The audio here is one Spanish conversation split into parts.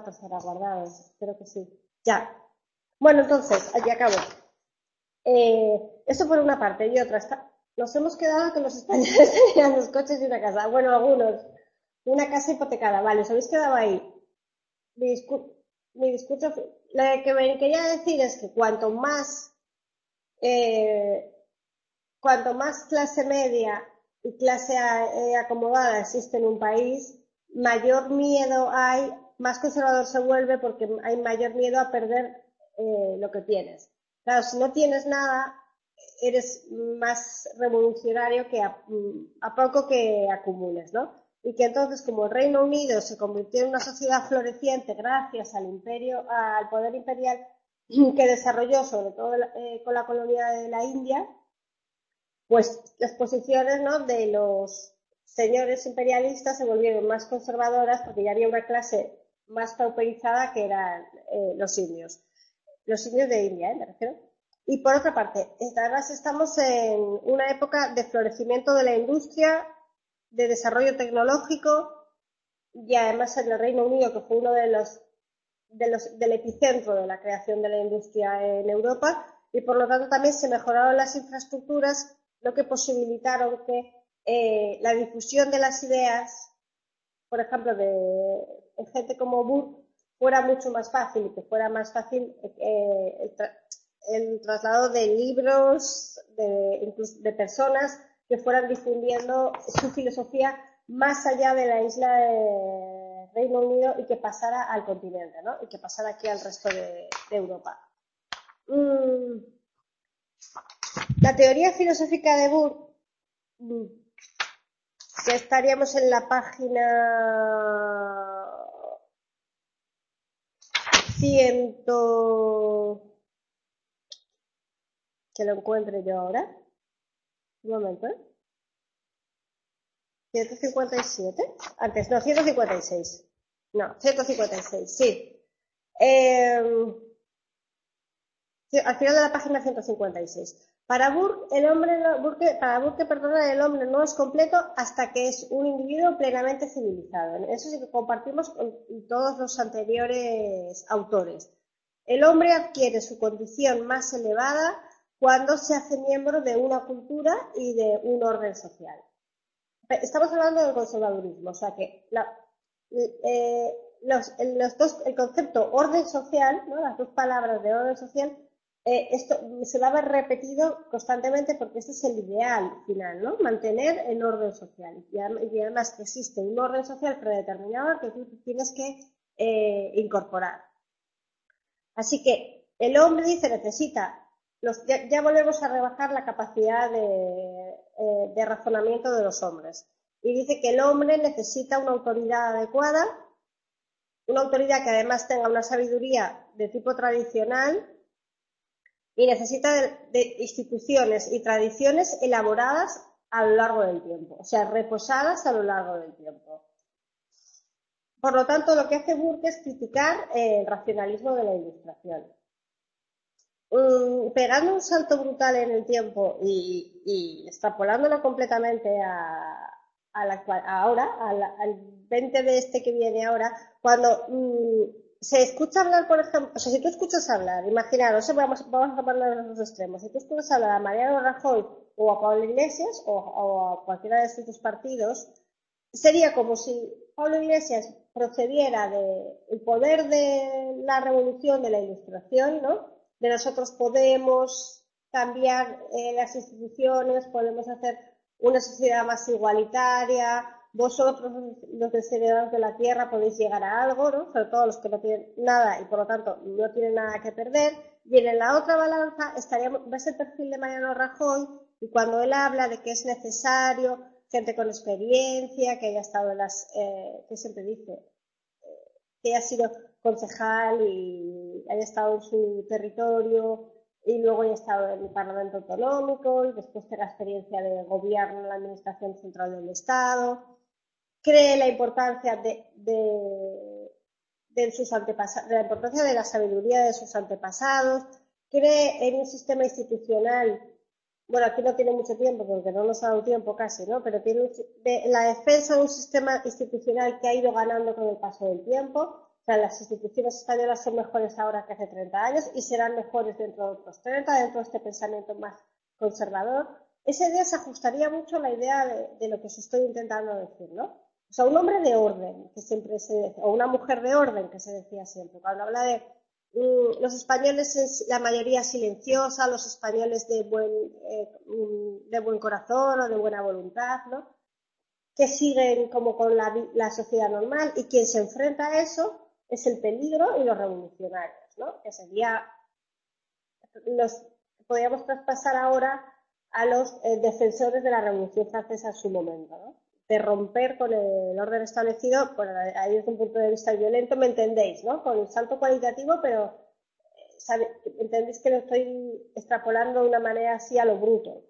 estará guardado, espero que sí. Ya. Bueno, entonces, aquí acabo. Eso por una parte. Y otra, nos hemos quedado que los españoles tenían 2 coches y una casa. Bueno, algunos. Una casa hipotecada. Vale, os habéis quedado ahí. Mi discurso, lo que me quería decir es que cuanto más clase media y clase acomodada existe en un país, mayor miedo hay, más conservador se vuelve porque hay mayor miedo a perder lo que tienes. Claro, si no tienes nada, eres más revolucionario que a poco que acumules, ¿no? Y que entonces, como el Reino Unido se convirtió en una sociedad floreciente gracias al poder imperial que desarrolló, sobre todo con la colonia de la India, pues las posiciones, ¿no?, de los señores imperialistas se volvieron más conservadoras porque ya había una clase más pauperizada que eran los indios de India, me refiero. Y por otra parte, además estamos en una época de florecimiento de la industria, de desarrollo tecnológico, y además en el Reino Unido, que fue uno del epicentro de la creación de la industria en Europa, y por lo tanto también se mejoraron las infraestructuras, lo que posibilitaron que la difusión de las ideas, por ejemplo, de gente como Burke, fuera mucho más fácil y que fuera más fácil el traslado de libros, incluso de personas que fueran difundiendo su filosofía más allá de la isla de Reino Unido y que pasara al continente, ¿no? Y que pasara aquí al resto de Europa. La teoría filosófica de Burke, que estaríamos en la página 100, que lo encuentre yo ahora. Un momento, 157. Antes, no, 156. No, 156, sí. Al final de la página 156. Para Burke, el hombre no es completo hasta que es un individuo plenamente civilizado. Eso sí que compartimos con todos los anteriores autores. El hombre adquiere su condición más elevada cuando se hace miembro de una cultura y de un orden social. Estamos hablando del conservadurismo, o sea que el concepto orden social, ¿no?, las dos palabras de orden social, esto se va a ver repetido constantemente porque este es el ideal final, ¿no? Mantener el orden social. Y además que existe un orden social predeterminado que tú tienes que incorporar. Así que el hombre dice necesita, ya volvemos a rebajar la capacidad de razonamiento de los hombres. Y dice que el hombre necesita una autoridad adecuada, una autoridad que además tenga una sabiduría de tipo tradicional, y necesita de instituciones y tradiciones elaboradas a lo largo del tiempo, o sea, reposadas a lo largo del tiempo. Por lo tanto, lo que hace Burke es criticar el racionalismo de la Ilustración. Pegando un salto brutal en el tiempo y extrapolándolo completamente ahora, al 20 de este que viene ahora, cuando se escucha hablar, por ejemplo, o sea, si tú escuchas hablar, imaginaros, vamos a poner los dos extremos, si tú escuchas hablar a Mariano Rajoy o a Pablo Iglesias o a cualquiera de estos partidos, sería como si Pablo Iglesias procediera del poder de la revolución de la Ilustración, ¿no?, de nosotros podemos cambiar las instituciones, podemos hacer una sociedad más igualitaria, vosotros, los desheredados de la tierra, podéis llegar a algo, ¿no?, sobre todo los que no tienen nada y por lo tanto no tienen nada que perder. Y en la otra balanza ves el perfil de Mariano Rajoy, y cuando él habla de que es necesario gente con experiencia, que haya estado que siempre dice, que haya sido concejal y haya estado en su territorio y luego haya estado en el Parlamento Autonómico y después tenga experiencia de gobierno en la Administración Central del Estado, cree la importancia de la importancia de la sabiduría de sus antepasados, cree en un sistema institucional. Bueno, aquí no tiene mucho tiempo porque no nos ha dado tiempo casi, ¿no? Pero tiene la defensa de un sistema institucional que ha ido ganando con el paso del tiempo, O sea, las instituciones españolas son mejores ahora que hace 30 años y serán mejores dentro de otros 30, dentro de este pensamiento más conservador. Esa idea se ajustaría mucho a la idea de lo que os estoy intentando decir, ¿no? O sea, un hombre de orden, que siempre se decía, o una mujer de orden, que se decía siempre. Cuando habla de los españoles es la mayoría silenciosa, los españoles de buen corazón o de buena voluntad, ¿no? Que siguen como con la sociedad normal, y quien se enfrenta a eso es el peligro y los revolucionarios, ¿no? Que sería podríamos traspasar ahora a los defensores de la Revolución Francesa en su momento, ¿no? De romper con el orden establecido, bueno, ahí desde un punto de vista violento, me entendéis, ¿no? Con el salto cualitativo, pero entendéis que lo estoy extrapolando de una manera así a lo bruto.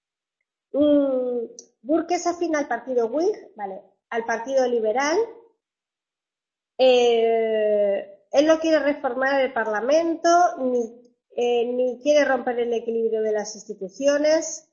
Burke es afín al partido Whig, ¿vale? Al partido liberal. Él no quiere reformar el Parlamento, ni quiere romper el equilibrio de las instituciones.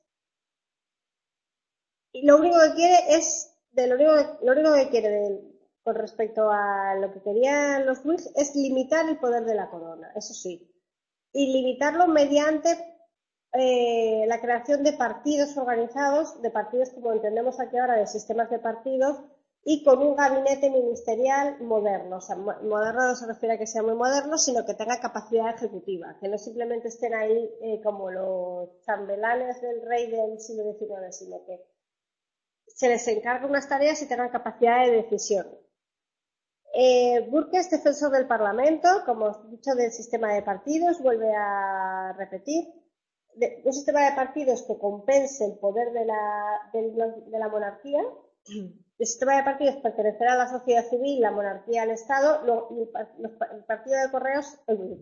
Y lo único que quiere es, lo único que quiere con respecto a lo que querían los Whigs es limitar el poder de la corona, eso sí. Y limitarlo mediante la creación de partidos organizados, de partidos como entendemos aquí ahora, de sistemas de partidos, y con un gabinete ministerial moderno. O sea, moderno no se refiere a que sea muy moderno, sino que tenga capacidad ejecutiva, que no simplemente estén ahí como los chambelanes del rey del siglo XIX, sino que se les encarga unas tareas y tengan capacidad de decisión. Burke es defensor del Parlamento, como os he dicho, del sistema de partidos, vuelve a repetir, un sistema de partidos que compense el poder de la monarquía. El sistema de partidos pertenecerá a la sociedad civil, la monarquía al Estado, el partido de correos,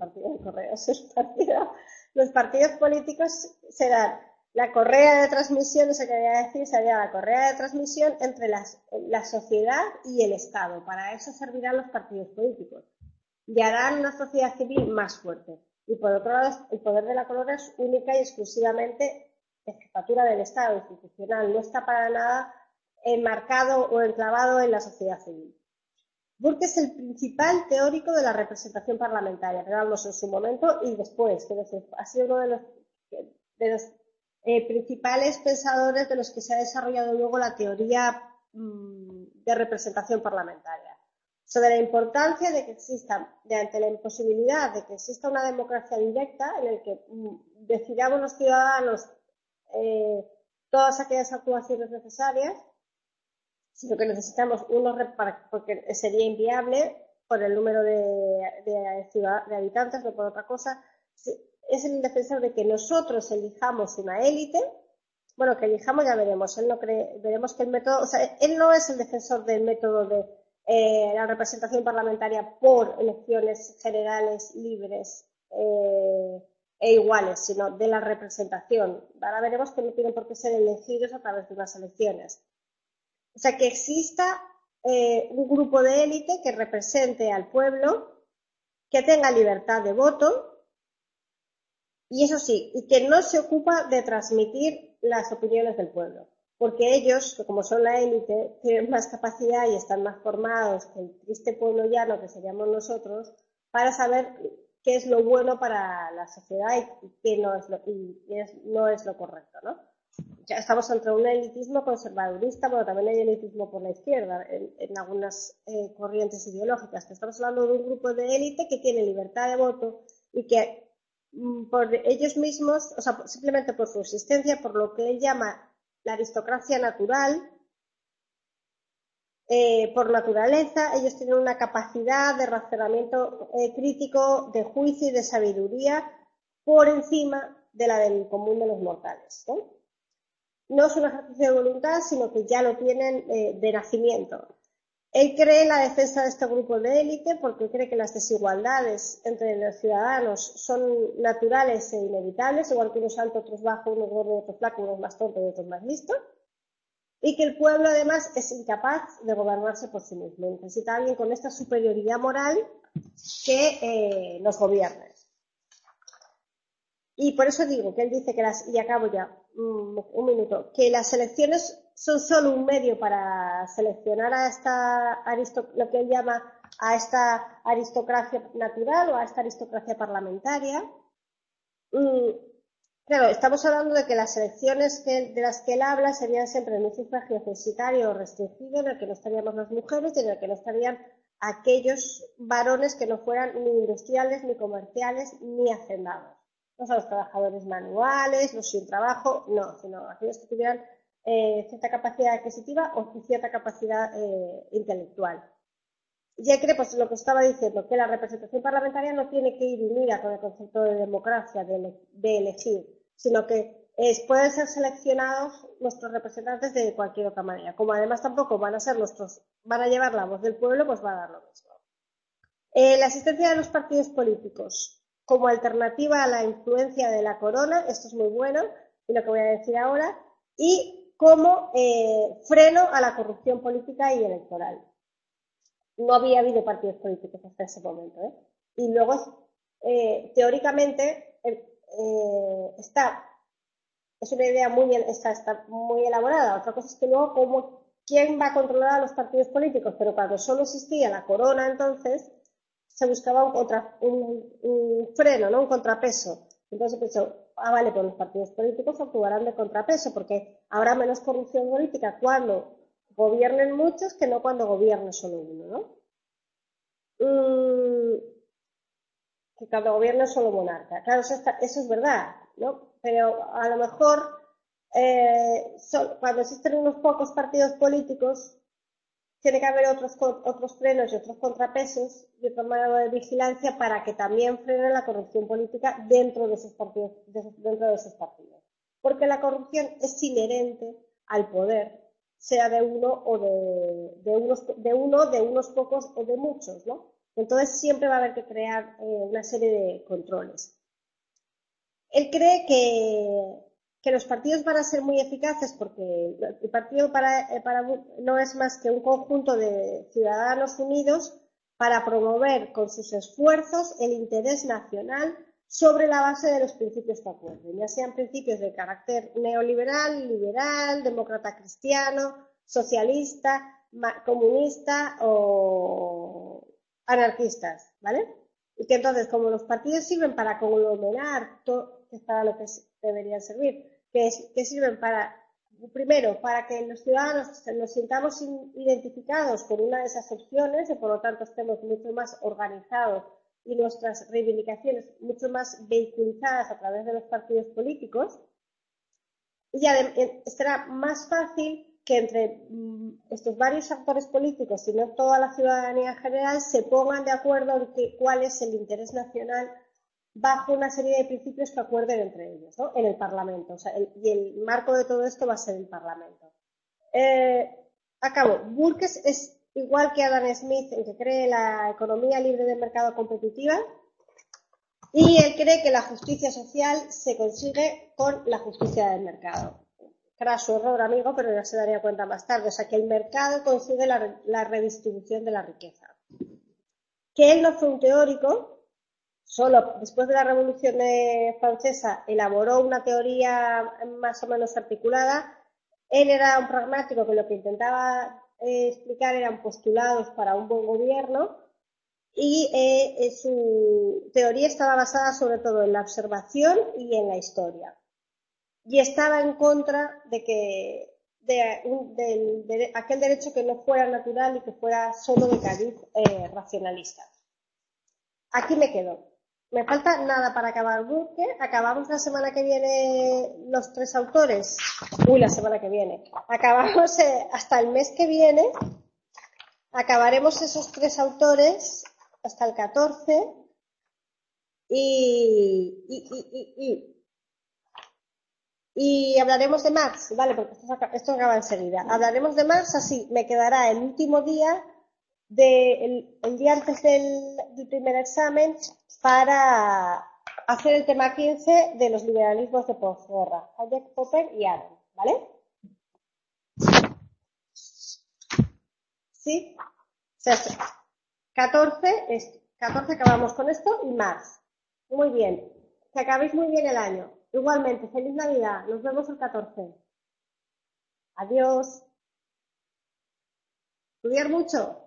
los partidos políticos serán la correa de transmisión, eso quería decir, sería la correa de transmisión entre la sociedad y el Estado. Para eso servirán los partidos políticos y harán una sociedad civil más fuerte. Y por otro lado, el poder de la corona es única y exclusivamente de jefatura del Estado institucional, no está para nada enmarcado o enclavado en la sociedad civil. Burke es el principal teórico de la representación parlamentaria, pero vamos, en su momento y después, que ha sido uno de los principales pensadores de los que se ha desarrollado luego la teoría de representación parlamentaria. Sobre la importancia de que exista, ante la imposibilidad de que exista una democracia directa en la que decidamos los ciudadanos todas aquellas actuaciones necesarias, sino que necesitamos porque sería inviable por el número de habitantes, no por otra cosa. Es el defensor de que nosotros elijamos una élite. Bueno, que elijamos ya veremos. Veremos que el método, o sea, él no es el defensor del método de la representación parlamentaria por elecciones generales, libres e iguales, sino de la representación. Ahora veremos que no tienen por qué ser elegidos a través de unas elecciones. O sea, que exista un grupo de élite que represente al pueblo, que tenga libertad de voto, y eso sí, y que no se ocupa de transmitir las opiniones del pueblo, porque ellos, que como son la élite, tienen más capacidad y están más formados que el triste pueblo llano que seríamos nosotros, para saber qué es lo bueno para la sociedad y qué no es lo correcto, ¿no? Ya estamos ante un elitismo conservadorista, bueno, también hay elitismo por la izquierda en algunas corrientes ideológicas, que estamos hablando de un grupo de élite que tiene libertad de voto y que por ellos mismos, o sea, simplemente por su existencia, por lo que él llama la aristocracia natural, por naturaleza, ellos tienen una capacidad de razonamiento crítico, de juicio y de sabiduría por encima de la del común de los mortales, ¿no? No es un ejercicio de voluntad, sino que ya lo tienen de nacimiento. Él cree en la defensa de este grupo de élite porque cree que las desigualdades entre los ciudadanos son naturales e inevitables, igual que unos altos, otros bajos, unos gordos, otros flacos, unos más tontos y otros más listos, y que el pueblo además es incapaz de gobernarse por sí mismo. Necesita alguien con esta superioridad moral que nos gobierne. Y por eso digo que él dice que y acabo ya, un minuto, que las elecciones son solo un medio para seleccionar a lo que él llama a esta aristocracia natural o a esta aristocracia parlamentaria. Claro, estamos hablando de que las elecciones de las que él habla serían siempre en un sufragio censitario restringido, en el que no estaríamos las mujeres y en el que no estarían aquellos varones que no fueran ni industriales, ni comerciales, ni hacendados. No son los trabajadores manuales, los sin trabajo, no, sino aquellos que tuvieran cierta capacidad adquisitiva o cierta capacidad intelectual. Y cree, pues lo que estaba diciendo, que la representación parlamentaria no tiene que ir unida con el concepto de democracia, de elegir, sino que pueden ser seleccionados nuestros representantes de cualquier otra manera. Como además tampoco van a llevar la voz del pueblo, pues va a dar lo mismo. La existencia de los partidos políticos como alternativa a la influencia de la corona, esto es muy bueno, y lo que voy a decir ahora, y como freno a la corrupción política y electoral. No había habido partidos políticos hasta ese momento, Y luego, teóricamente, es una idea está muy elaborada. Otra cosa es que luego, ¿quién va a controlar a los partidos políticos? Pero cuando solo existía la corona, entonces, se buscaba un freno, ¿no? Un contrapeso. Entonces pensó, vale, pues los partidos políticos actuarán de contrapeso, porque habrá menos corrupción política cuando gobiernen muchos que no cuando gobierne solo uno, ¿no? Que cuando gobierne solo monarca. Claro, eso es verdad, ¿no? Pero a lo mejor cuando existen unos pocos partidos políticos tiene que haber otros frenos y otros contrapesos y otro modo de vigilancia para que también frene la corrupción política dentro de esos partidos. Porque la corrupción es inherente al poder, sea de uno o de unos pocos o de muchos, ¿no? Entonces siempre va a haber que crear una serie de controles. Él cree que los partidos van a ser muy eficaces porque el partido no es más que un conjunto de ciudadanos unidos para promover con sus esfuerzos el interés nacional sobre la base de los principios que acuerden, ya sean principios de carácter neoliberal, liberal, demócrata cristiano, socialista, comunista o anarquistas, ¿vale? Y que entonces, como los partidos sirven para conglomerar todo, que es para lo que deberían servir, que sirven primero, para que los ciudadanos nos sintamos identificados con una de esas opciones y por lo tanto estemos mucho más organizados y nuestras reivindicaciones mucho más vehiculizadas a través de los partidos políticos. Y será más fácil que entre estos varios actores políticos, si no toda la ciudadanía en general, se pongan de acuerdo en cuál es el interés nacional bajo una serie de principios que acuerden entre ellos, ¿no? En el Parlamento. O sea, y el marco de todo esto va a ser el Parlamento. Burke es igual que Adam Smith, en que cree la economía libre del mercado competitiva, y él cree que la justicia social se consigue con la justicia del mercado. Craso error, amigo, pero ya se daría cuenta más tarde. O sea, que el mercado consigue la redistribución de la riqueza. Que él no fue un teórico, solo después de la Revolución Francesa elaboró una teoría más o menos articulada. Él era un pragmático que lo que intentaba explicar eran postulados para un buen gobierno y su teoría estaba basada sobre todo en la observación y en la historia. Y estaba en contra de aquel derecho que no fuera natural y que fuera solo de cariz racionalista. Aquí me quedo. Me falta nada para acabar Burke. Acabamos la semana que viene los 3 autores. La semana que viene. Acabamos hasta el mes que viene. Acabaremos esos 3 autores hasta el 14. Y hablaremos de Marx, ¿vale? Porque esto acaba enseguida. Hablaremos de Marx, así me quedará el último día, el día antes del primer examen, para hacer el tema 15 de los liberalismos de posguerra. Hayek, Popper y Adam, ¿vale? ¿Sí? O sea, 14 acabamos con esto y Marx. Muy bien. Que acabéis muy bien el año. Igualmente, feliz Navidad. Nos vemos el 14. Adiós. Estudiar mucho.